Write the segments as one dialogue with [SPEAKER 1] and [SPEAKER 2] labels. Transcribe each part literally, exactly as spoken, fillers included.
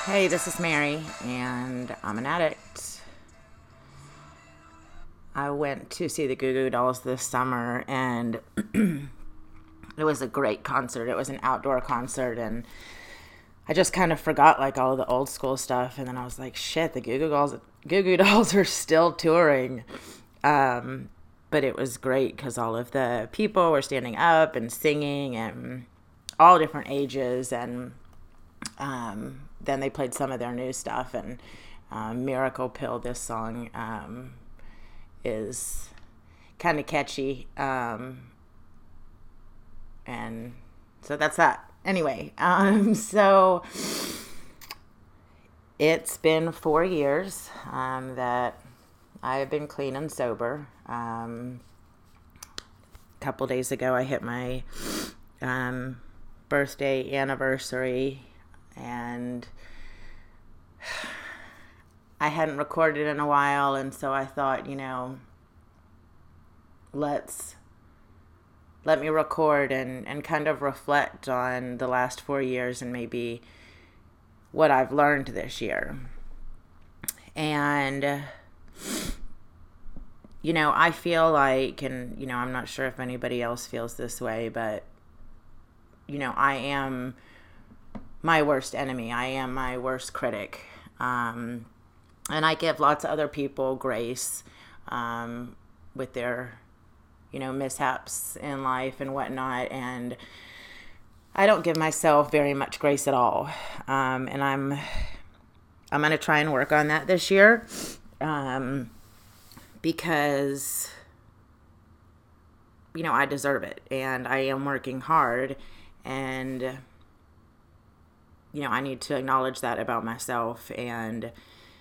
[SPEAKER 1] Hey, this is Mary, and I'm an addict. I went to see the Goo Goo Dolls this summer, and it was a great concert. It was an outdoor concert, and I just kind of forgot like all of the old school stuff, and then I was like, shit, the Goo Goo Dolls, Goo Goo Dolls are still touring. Um, but it was great because all of the people were standing up and singing, and all different ages, and um, then they played some of their new stuff, and um, Miracle Pill, this song, um, is kind of catchy, um, and so that's that. Anyway, um, so it's been four years um, that I have been clean and sober. Um, a couple days ago, I hit my um, birthday anniversary, and I hadn't recorded in a while, and so I thought, you know, let's let me record and, and kind of reflect on the last four years and maybe what I've learned this year. And, you know, I feel like, and, you know, I'm not sure if anybody else feels this way, but, you know, I am my worst enemy. I am my worst critic. Um, and I give lots of other people grace um, with their, you know, mishaps in life and whatnot. And I don't give myself very much grace at all. Um, and I'm, I'm going to try and work on that this year. Um, because, you know, I deserve it, and I am working hard, and, you know, I need to acknowledge that about myself, and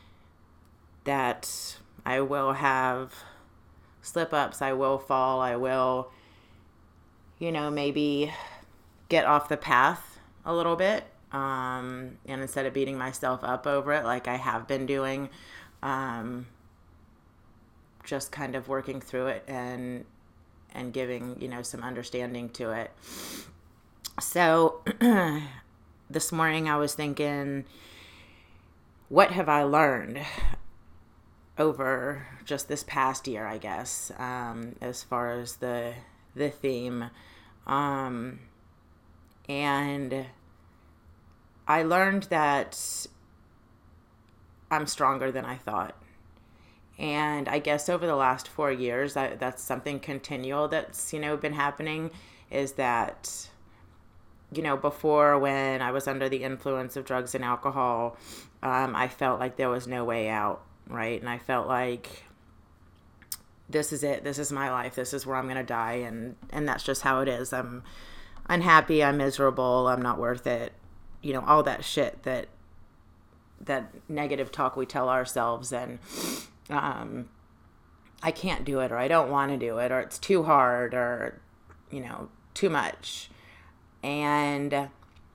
[SPEAKER 1] that I will have slip-ups, I will fall, I will, you know, maybe get off the path a little bit, um, and instead of beating myself up over it like I have been doing, um, just kind of working through it and and giving, you know, some understanding to it. So this morning I was thinking, what have I learned over just this past year, I guess, um, as far as the the theme. Um, and I learned that I'm stronger than I thought. And I guess over the last four years, I, that's something continual that's, you know, been happening, is that, you know, before, when I was under the influence of drugs and alcohol, um, I felt like there was no way out, right? And I felt like this is it. This is my life. This is where I'm going to die. And, and that's just how it is. I'm unhappy. I'm miserable. I'm not worth it. You know, all that shit that, that negative talk we tell ourselves. And um, I can't do it, or I don't want to do it, or it's too hard, or, you know, too much. And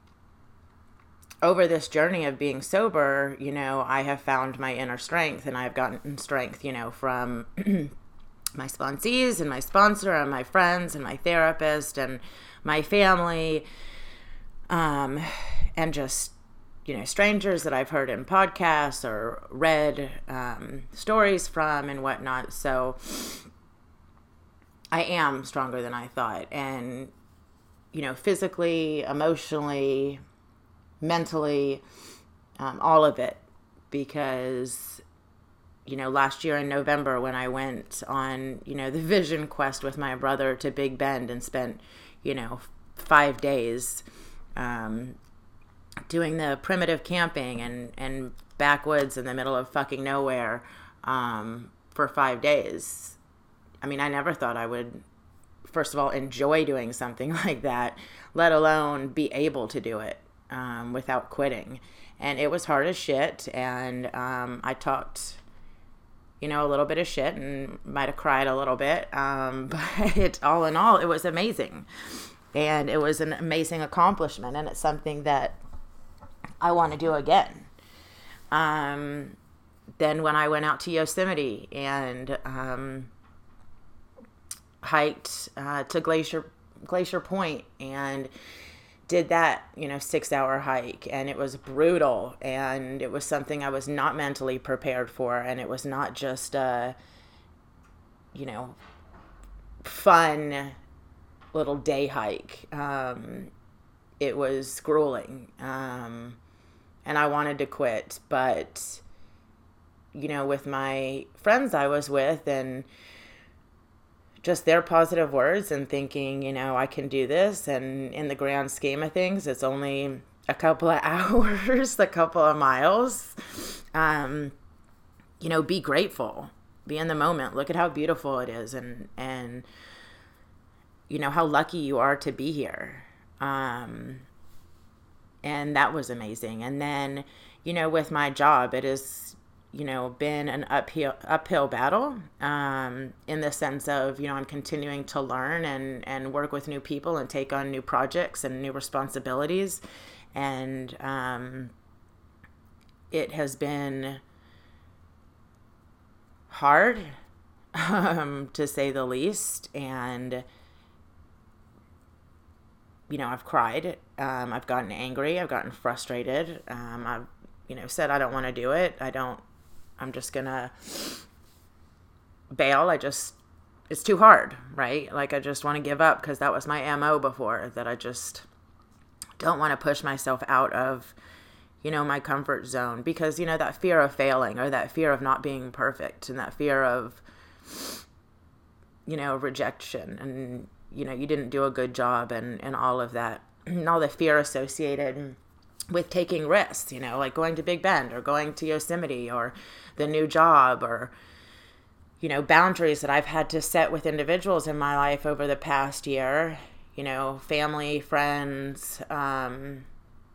[SPEAKER 1] over this journey of being sober, you know, I have found my inner strength, and I've gotten strength, you know, from my sponsees and my sponsor and my friends and my therapist and my family, um, and just, you know, strangers that I've heard in podcasts or read um, stories from and whatnot. So I am stronger than I thought. And, you know, physically, emotionally, mentally, um, all of it. Because, you know, last year in November, when I went on, you know, the vision quest with my brother to Big Bend and spent, you know, five days um, doing the primitive camping and, and backwoods in the middle of fucking nowhere um, for five days. I mean, I never thought I would, first of all, enjoy doing something like that, let alone be able to do it um, without quitting. And it was hard as shit. And um, I talked, you know, a little bit of shit and might have cried a little bit. Um, but all in all, it was amazing. And it was an amazing accomplishment. And it's something that I want to do again. Um, then when I went out to Yosemite and um, hiked uh, to Glacier Glacier Point and did that, you know, six hour hike, and it was brutal, and it was something I was not mentally prepared for. And it was not just a, you know, fun little day hike. Um, it was grueling. Um, and I wanted to quit, but, you know, with my friends I was with, and just their positive words, and thinking, you know, I can do this. And in the grand scheme of things, it's only a couple of hours, a couple of miles. Um, you know, be grateful, be in the moment. Look at how beautiful it is. And, and, you know, how lucky you are to be here. Um, and that was amazing. And then, you know, with my job, it is, you know, been an uphill uphill battle, um, in the sense of, you know, I'm continuing to learn and, and work with new people and take on new projects and new responsibilities. And um, it has been hard, um, to say the least. And, you know, I've cried. Um, I've gotten angry. I've gotten frustrated. Um, I've, you know, said I don't want to do it. I don't. I'm just going to bail. I just, it's too hard, right? Like, I just want to give up, because that was my M O before, that I just don't want to push myself out of, you know, my comfort zone, because, you know, that fear of failing, or that fear of not being perfect, and that fear of, you know, rejection, and, you know, you didn't do a good job, and, and all of that, and all the fear associated with taking risks, you know, like going to Big Bend, or going to Yosemite, or the new job, or, you know, boundaries that I've had to set with individuals in my life over the past year, you know, family, friends, um,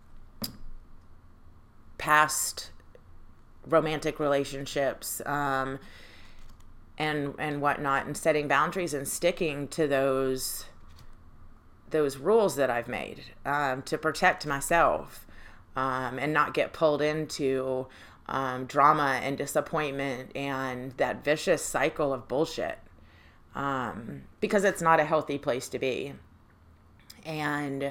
[SPEAKER 1] past romantic relationships, um, and, and whatnot, and setting boundaries and sticking to those, those rules that I've made, um, to protect myself. Um, and not get pulled into um, drama and disappointment and that vicious cycle of bullshit, um, because it's not a healthy place to be. And,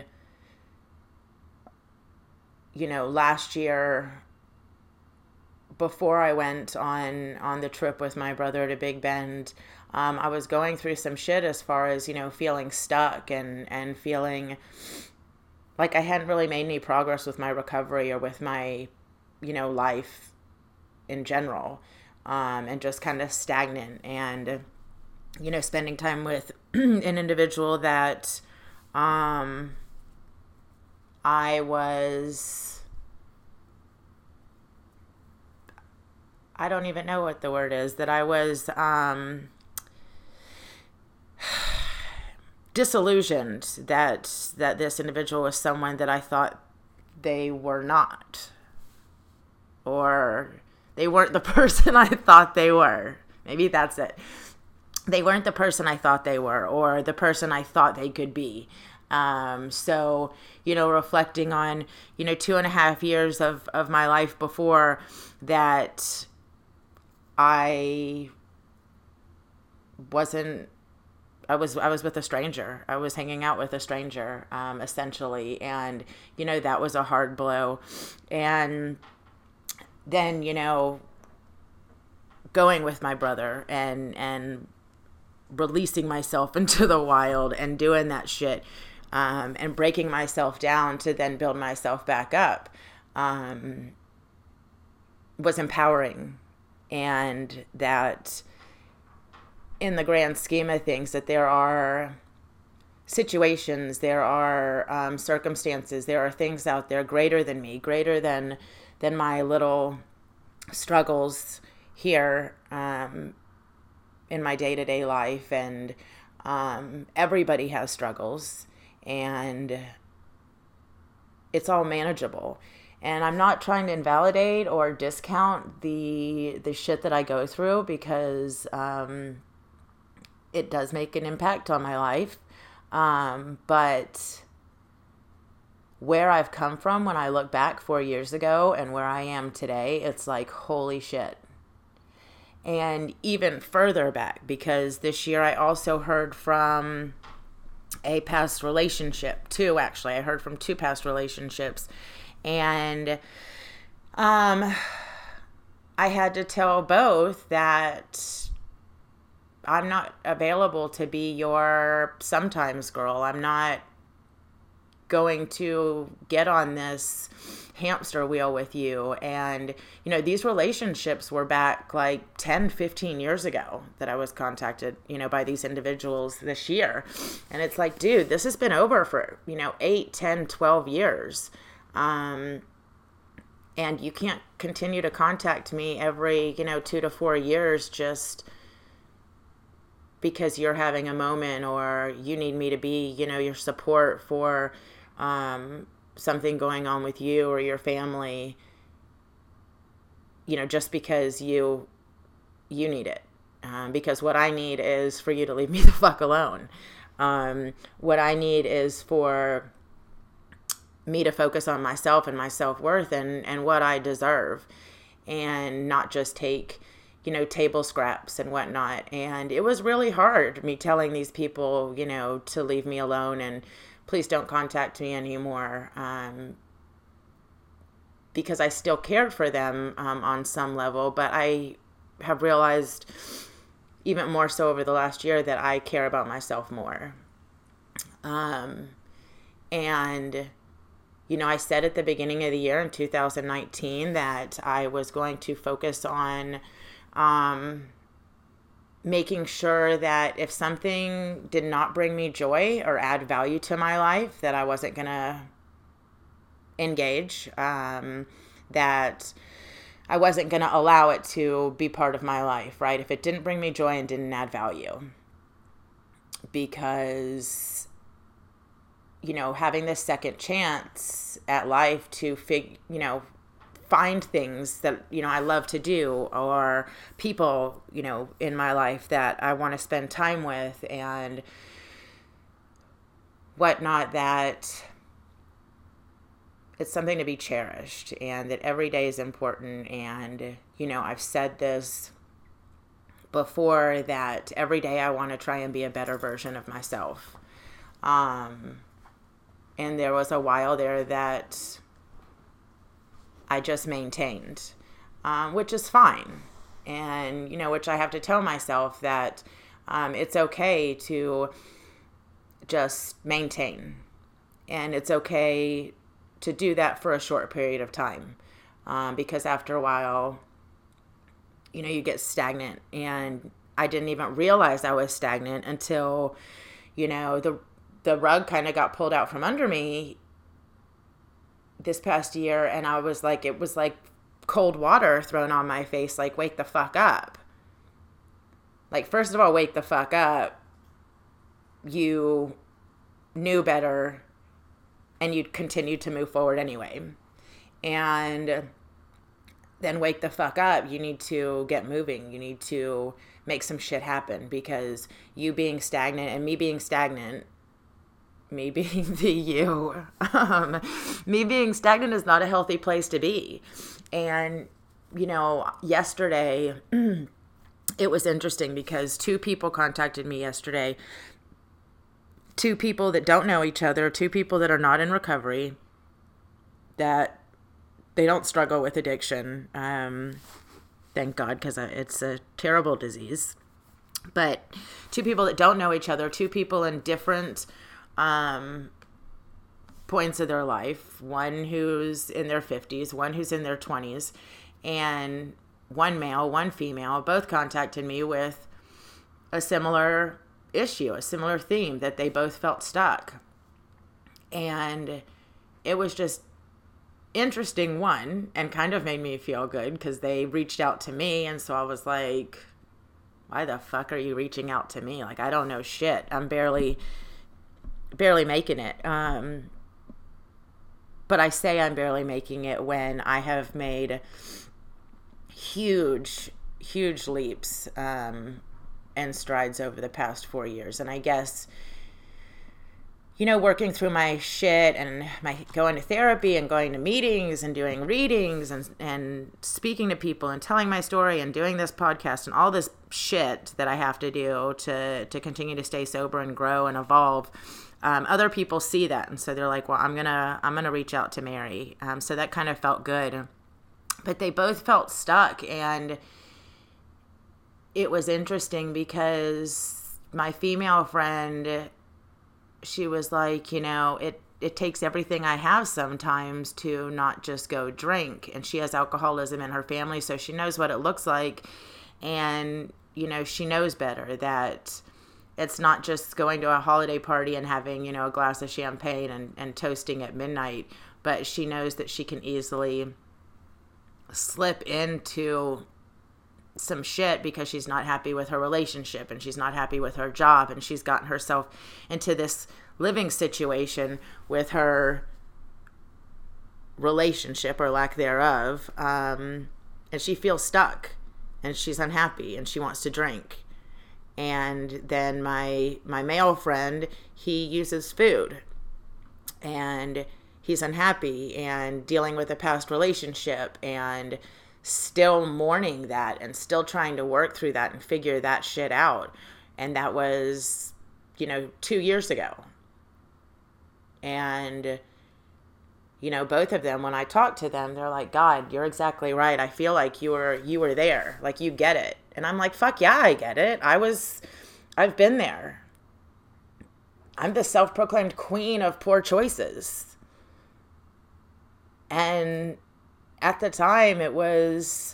[SPEAKER 1] you know, last year, before I went on, on the trip with my brother to Big Bend, um, I was going through some shit as far as, you know, feeling stuck and, and feeling like I hadn't really made any progress with my recovery, or with my, you know, life in general, um, and just kind of stagnant. And, you know, spending time with an individual that um, I was, I don't even know what the word is, that I was um, disillusioned that that this individual was someone that I thought they were not, or they weren't the person I thought they were. Maybe that's it. They weren't the person I thought they were, or the person I thought they could be. Um, so, you know, reflecting on, you know, two and a half years of, of my life before that, I wasn't I was I was with a stranger. I was hanging out with a stranger, um, essentially. And, you know, that was a hard blow. And then, you know, going with my brother and and releasing myself into the wild and doing that shit, um, and breaking myself down to then build myself back up, um, was empowering. And that, in the grand scheme of things, that there are situations, there are um, circumstances, there are things out there greater than me, greater than than my little struggles here um, in my day-to-day life. And um, everybody has struggles, and it's all manageable. And I'm not trying to invalidate or discount the the shit that I go through, because um, it does make an impact on my life. Um, but where I've come from when I look back four years ago and where I am today, it's like, holy shit. And even further back, because this year I also heard from a past relationship, two actually. I heard from two past relationships. And um, I had to tell both that I'm not available to be your sometimes girl. I'm not going to get on this hamster wheel with you. And, you know, these relationships were back like ten, fifteen years ago that I was contacted, you know, by these individuals this year. And it's like, dude, this has been over for, you know, eight, ten, twelve years. Um, and you can't continue to contact me every, you know, two to four years just because you're having a moment or you need me to be, you know, your support for um, something going on with you or your family, you know, just because you, you need it. Um, because what I need is for you to leave me the fuck alone. Um, what I need is for me to focus on myself and my self-worth and, and what I deserve, and not just take, you know, table scraps and whatnot. And it was really hard, me telling these people, you know, to leave me alone and please don't contact me anymore. Um, because I still cared for them um, on some level, but I have realized even more so over the last year that I care about myself more. Um, and You know, I said at the beginning of the year in two thousand nineteen that I was going to focus on um, making sure that if something did not bring me joy or add value to my life, that I wasn't going to engage, um, that I wasn't going to allow it to be part of my life, right? If it didn't bring me joy and didn't add value. Because, you know, having this second chance at life to fig, you know, find things that, you know, I love to do, or people, you know, in my life that I want to spend time with and whatnot, that it's something to be cherished and that every day is important. And, you know, I've said this before that every day I want to try and be a better version of myself. Um, and there was a while there that I just maintained, um, which is fine. And, you know, which I have to tell myself that um, it's okay to just maintain. And it's okay to do that for a short period of time. Um, because after a while, you know, you get stagnant. And I didn't even realize I was stagnant until, you know, the the rug kind of got pulled out from under me this past year. And I was like, it was like cold water thrown on my face. Like, wake the fuck up. Like, first of all, wake the fuck up. You knew better and you continued to move forward anyway. And then wake the fuck up. You need to get moving. You need to make some shit happen, because you being stagnant and me being stagnant, me being the you, um, me being stagnant is not a healthy place to be. And, you know, yesterday, it was interesting because two people contacted me yesterday. Two people that don't know each other, two people that are not in recovery, that they don't struggle with addiction. Um, thank God, because it's a terrible disease. But two people that don't know each other, two people in different um, points of their life. One who's in their fifties, one who's in their twenties, and one male, one female, both contacted me with a similar issue, a similar theme, that they both felt stuck. And it was just interesting, one, and kind of made me feel good because they reached out to me. And so I was like, why the fuck are you reaching out to me? Like, I don't know shit. I'm barely, barely making it. Um, but I say I'm barely making it when I have made huge, huge leaps, um, and strides over the past four years. And I guess, you know, working through my shit and my going to therapy and going to meetings and doing readings and and speaking to people and telling my story and doing this podcast and all this shit that I have to do to, to continue to stay sober and grow and evolve. Um, other people see that. And so they're like, well, I'm going to, I'm going to reach out to Mary. Um, so that kind of felt good, but they both felt stuck. And it was interesting because my female friend, she was like, you know, it, it takes everything I have sometimes to not just go drink. And she has alcoholism in her family, so she knows what it looks like. And, you know, she knows better that it's not just going to a holiday party and having, you know, a glass of champagne and, and toasting at midnight, but she knows that she can easily slip into some shit because she's not happy with her relationship and she's not happy with her job, and she's gotten herself into this living situation with her relationship or lack thereof, um, and she feels stuck and she's unhappy and she wants to drink. And then my my male friend, he uses food and he's unhappy and dealing with a past relationship and still mourning that and still trying to work through that and figure that shit out. And that was, you know, two years ago. And, you know, both of them, when I talk to them, they're like, God, you're exactly right. I feel like you were, you were there. Like, you get it. And I'm like, fuck yeah, I get it. I was, I've been there. I'm the self-proclaimed queen of poor choices. And at the time it was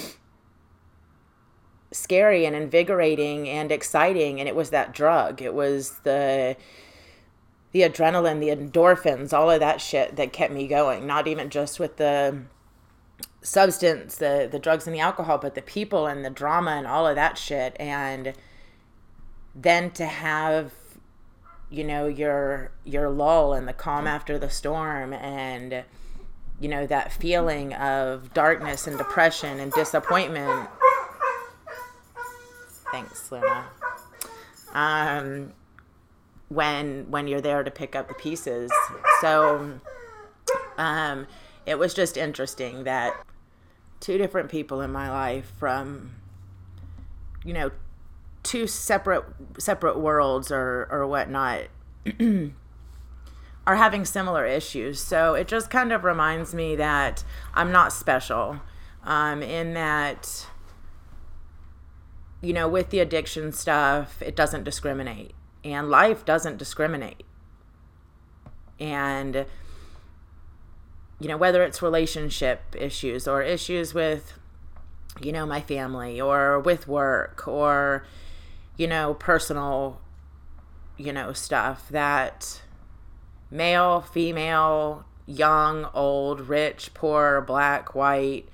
[SPEAKER 1] scary and invigorating and exciting. And it was that drug. It was the, the adrenaline, the endorphins, all of that shit that kept me going. Not even just with the substance, the, the drugs and the alcohol, but the people and the drama and all of that shit. And then to have, you know, your, your lull and the calm after the storm, and, you know, that feeling of darkness and depression and disappointment. Thanks, Luna. Um, when when you're there to pick up the pieces. So um, it was just interesting that two different people in my life from, you know, two separate separate worlds or, or whatnot are having similar issues. So it just kind of reminds me that I'm not special, um, in that, you know, with the addiction stuff, it doesn't discriminate. And life doesn't discriminate. And, you know, whether it's relationship issues or issues with, you know, my family or with work or, you know, personal, you know, stuff, that male, female, young, old, rich, poor, black, white,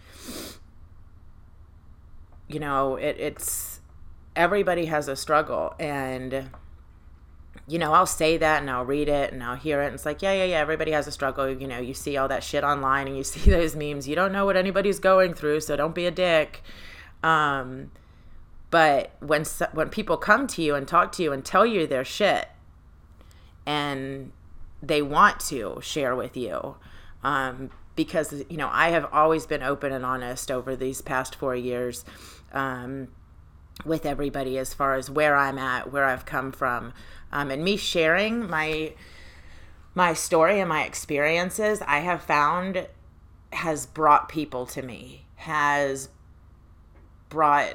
[SPEAKER 1] you know, it, it's, everybody has a struggle. And, you know, I'll say that and I'll read it and I'll hear it. And it's like, yeah, yeah, yeah, everybody has a struggle. You know, you see all that shit online and you see those memes. You don't know what anybody's going through, so don't be a dick. Um, but when when people come to you and talk to you and tell you their shit and they want to share with you, um, because, you know, I have always been open and honest over these past four years um, with everybody as far as where I'm at, where I've come from. Um, and me sharing my my story and my experiences, I have found has brought people to me, has brought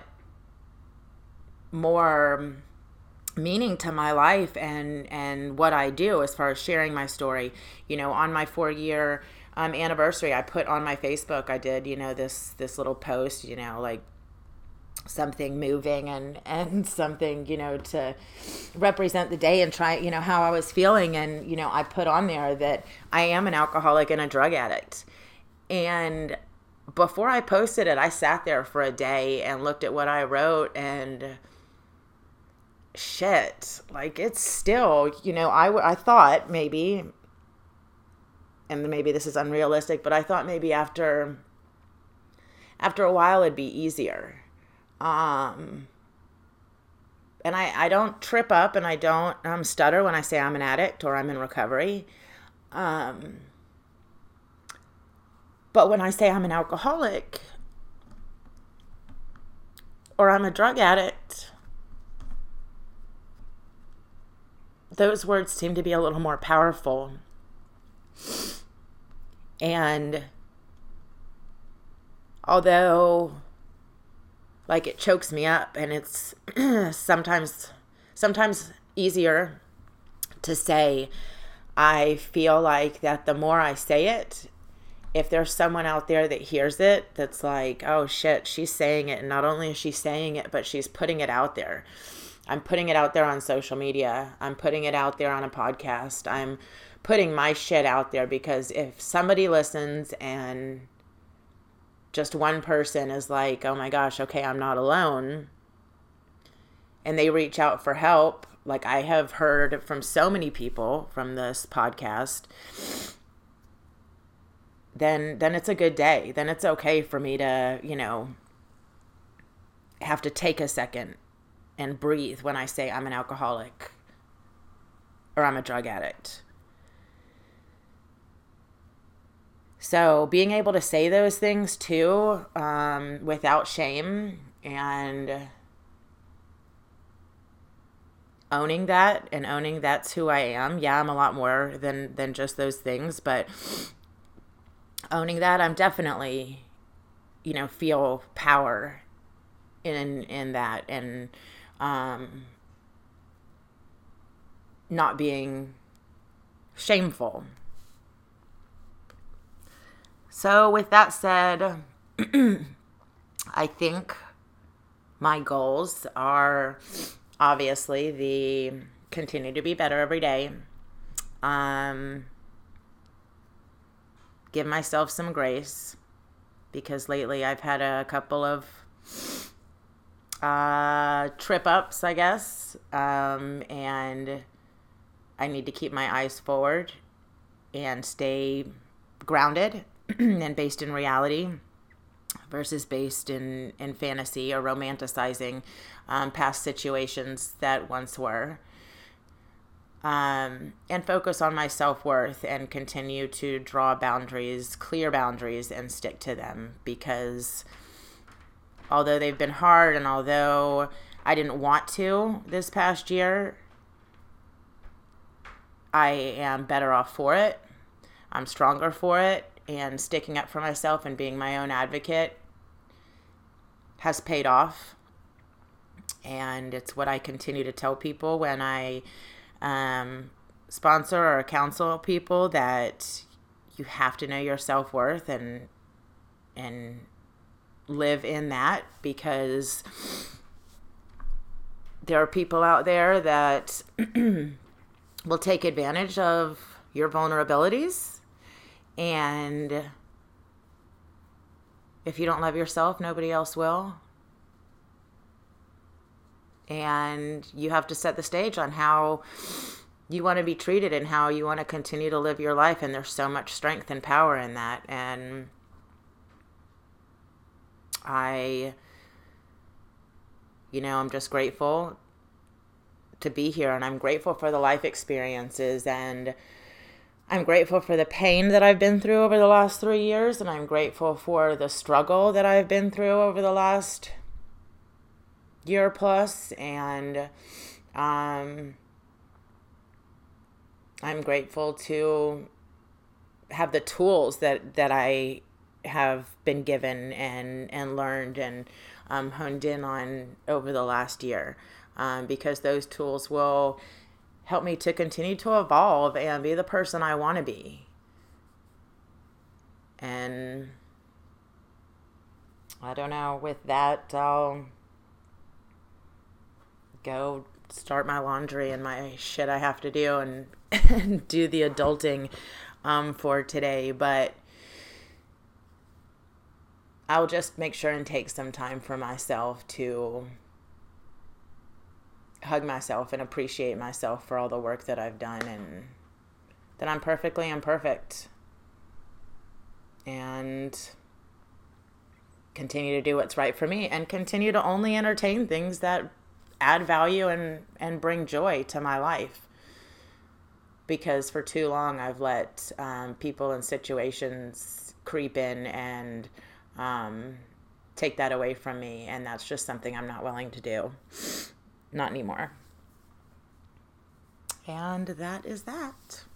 [SPEAKER 1] more meaning to my life and, and what I do as far as sharing my story. You know, on my four year um, anniversary, I put on my Facebook, I did, you know, this, this little post, you know, like, something moving and, and something, you know, to represent the day and try, you know, how I was feeling. And, you know, I put on there that I am an alcoholic and a drug addict. And before I posted it, I sat there for a day and looked at what I wrote, and shit, like, it's still, you know, I, I thought maybe, and maybe this is unrealistic, but I thought maybe after, after a while it'd be easier. Um, and I, I don't trip up and I don't um, stutter when I say I'm an addict or I'm in recovery. Um, but when I say I'm an alcoholic, or I'm a drug addict, those words seem to be a little more powerful. And although, like, it chokes me up, and it's sometimes sometimes easier to say, I feel like that the more I say it, if there's someone out there that hears it, that's like, oh shit, she's saying it. And not only is she saying it, but she's putting it out there. I'm putting it out there on social media. I'm putting it out there on a podcast. I'm putting my shit out there, because if somebody listens and just one person is like, oh my gosh, okay, I'm not alone, and they reach out for help, like I have heard from so many people from this podcast, then then it's a good day. Then it's okay for me to, you know, have to take a second and breathe when I say I'm an alcoholic or I'm a drug addict. So being able to say those things too, um, without shame, and owning that and owning that's who I am. Yeah, I'm a lot more than, than just those things, but owning that, I'm definitely, you know, feel power in, in that, and, um, not being shameful. So with that said, I think my goals are obviously the continue to be better every day. Um, give myself some grace, because lately I've had a couple of uh, trip ups, I guess. Um, and I need to keep my eyes forward and stay grounded and based in reality versus based in, in fantasy or romanticizing um, past situations that once were. Um, and focus on my self-worth and continue to draw boundaries, clear boundaries, and stick to them, because although they've been hard and although I didn't want to this past year, I am better off for it. I'm stronger for it. And sticking up for myself and being my own advocate has paid off. And it's what I continue to tell people when I um, sponsor or counsel people, that you have to know your self-worth and and live in that, because there are people out there that will take advantage of your vulnerabilities. And if you don't love yourself, nobody else will. And you have to set the stage on how you want to be treated and how you want to continue to live your life. And there's so much strength and power in that. And I, you know, I'm just grateful to be here, and I'm grateful for the life experiences, and I'm grateful for the pain that I've been through over the last three years, and I'm grateful for the struggle that I've been through over the last year plus, and um, I'm grateful to have the tools that, that I have been given and, and learned and um, honed in on over the last year, um, because those tools will help me to continue to evolve and be the person I want to be. And I don't know, with that, I'll go start my laundry and my shit I have to do, and, and do the adulting um, for today. But I'll just make sure and take some time for myself to hug myself and appreciate myself for all the work that I've done, and that I'm perfectly imperfect, and continue to do what's right for me, and continue to only entertain things that add value and, and bring joy to my life. Because for too long I've let um, people and situations creep in and um, take that away from me. And that's just something I'm not willing to do. Not anymore. And that is that.